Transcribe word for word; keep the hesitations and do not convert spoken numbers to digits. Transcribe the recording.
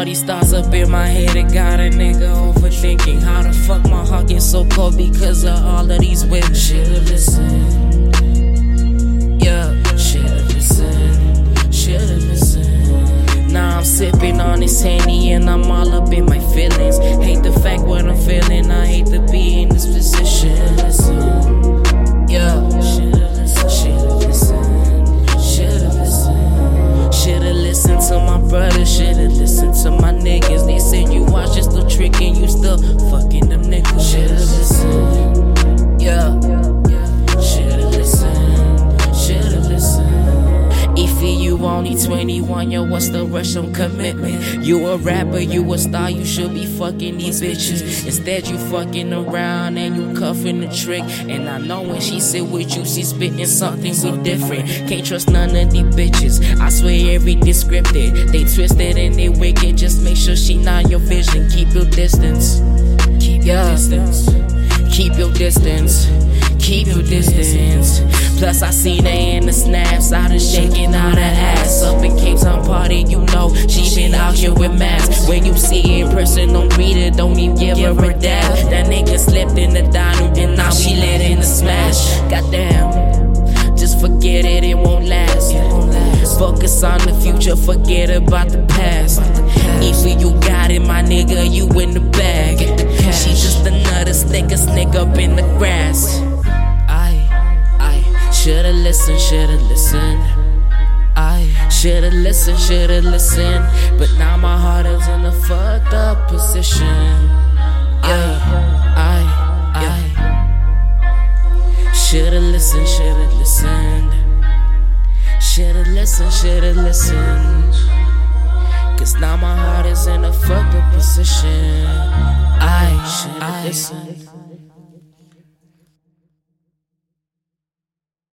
All these thoughts up in my head, it got a nigga overthinking. How the fuck my heart get so cold because of all of these women? Should've listened. Yeah, should've listened. Should've listened. Now I'm sipping on this Henny and I'm all up in my feelings. Hate the fact what I'm feeling, I hate to be in this position. Listen. Yeah, should've listened. Should've listened. Should've listened. Should've listened to my brother, should've listened to my niggas. They said you watch just the trick and you still fucking them niggas. Should've listened. Yeah, should've listened. Should've listened. If you only twenty-one, yo, what's the rush on commitment? You a rapper, you a star, you should be fucking these bitches. Instead you fucking around and you cuffing the trick. And I know when she sit with you, she spitting something so different. Can't trust none of these bitches, I swear everything scripted. They twisted and they wicked, just make sure she not your vision. Keep your distance, keep your distance, keep your distance, keep your distance. Plus I seen her in the snaps, I done shaking out her ass. Up in Cape Town party, you know she been out here with masks. When you see her in person, don't read it, don't even give her a dab. That nigga slipped in the dining and now she let in the smash. Goddamn, just forget it, it won't last. Focus on the future, forget about the past. If you got it, my nigga, you in the bag. She just another sticker snick up in the grass. Should've listened, should've listened. I should've listened, should've listened. But now my heart is in a fucked up position. Yeah, I, I should've listened, should've listened. Should've listened, should've listened. Cause now my heart is in a fucked up position. I should've listened.